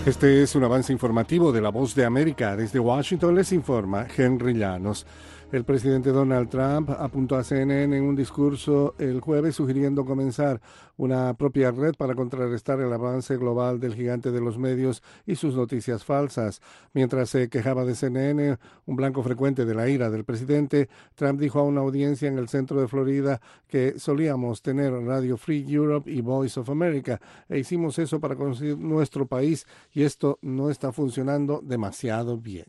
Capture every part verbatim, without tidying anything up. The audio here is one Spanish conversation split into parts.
Este es un avance informativo de La Voz de América. Desde Washington les informa Henry Llanos. El presidente Donald Trump apuntó a C N N en un discurso el jueves sugiriendo comenzar una propia red para contrarrestar el avance global del gigante de los medios y sus noticias falsas. Mientras se quejaba de C N N, un blanco frecuente de la ira del presidente, Trump dijo a una audiencia en el centro de Florida que solíamos tener Radio Free Europe y Voice of America e hicimos eso para conseguir nuestro país y esto no está funcionando demasiado bien.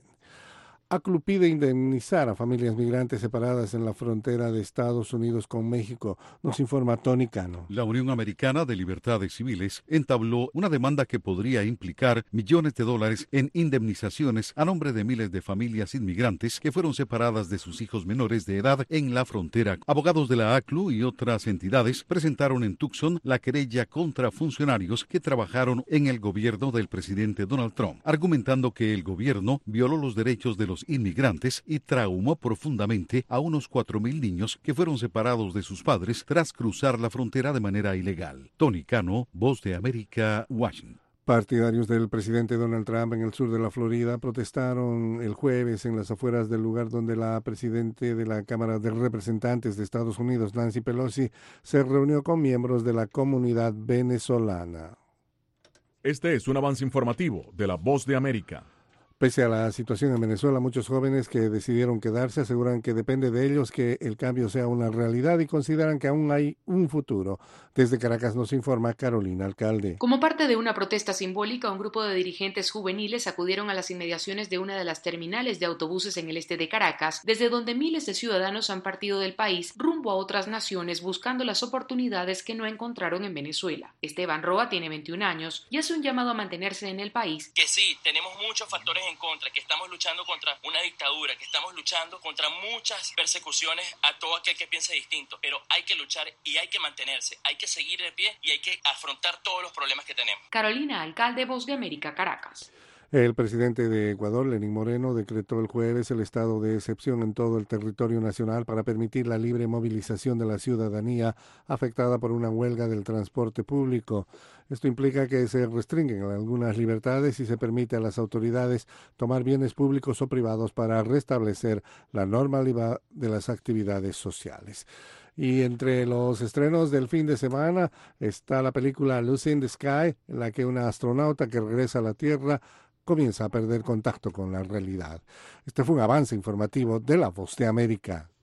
A C L U pide indemnizar a familias migrantes separadas en la frontera de Estados Unidos con México, nos informa Tony Cano. La Unión Americana de Libertades Civiles entabló una demanda que podría implicar millones de dólares en indemnizaciones a nombre de miles de familias inmigrantes que fueron separadas de sus hijos menores de edad en la frontera. Abogados de la A C L U y otras entidades presentaron en Tucson la querella contra funcionarios que trabajaron en el gobierno del presidente Donald Trump, argumentando que el gobierno violó los derechos de los inmigrantes y traumó profundamente a unos cuatro mil niños que fueron separados de sus padres tras cruzar la frontera de manera ilegal. Tony Cano, Voz de América, Washington. Partidarios del presidente Donald Trump en el sur de la Florida protestaron el jueves en las afueras del lugar donde la presidente de la Cámara de Representantes de Estados Unidos, Nancy Pelosi, se reunió con miembros de la comunidad venezolana. Este es un avance informativo de La Voz de América. Pese a la situación en Venezuela, muchos jóvenes que decidieron quedarse aseguran que depende de ellos que el cambio sea una realidad y consideran que aún hay un futuro. Desde Caracas nos informa Carolina Alcalde. Como parte de una protesta simbólica, un grupo de dirigentes juveniles acudieron a las inmediaciones de una de las terminales de autobuses en el este de Caracas, desde donde miles de ciudadanos han partido del país rumbo a otras naciones buscando las oportunidades que no encontraron en Venezuela. Esteban Roa tiene veintiún años y hace un llamado a mantenerse en el país. Que sí, tenemos muchos factores en contra, que estamos luchando contra una dictadura, que estamos luchando contra muchas persecuciones a todo aquel que piense distinto, pero hay que luchar y hay que mantenerse, hay que seguir de pie y hay que afrontar todos los problemas que tenemos. Carolina Alcalde, Voz de América, Caracas. El presidente de Ecuador, Lenín Moreno, decretó el jueves el estado de excepción en todo el territorio nacional para permitir la libre movilización de la ciudadanía afectada por una huelga del transporte público. Esto implica que se restringen algunas libertades y se permite a las autoridades tomar bienes públicos o privados para restablecer la normalidad de las actividades sociales. Y entre los estrenos del fin de semana está la película Lucy in the Sky, en la que una astronauta que regresa a la Tierra comienza a perder contacto con la realidad. Este fue un avance informativo de La Voz de América.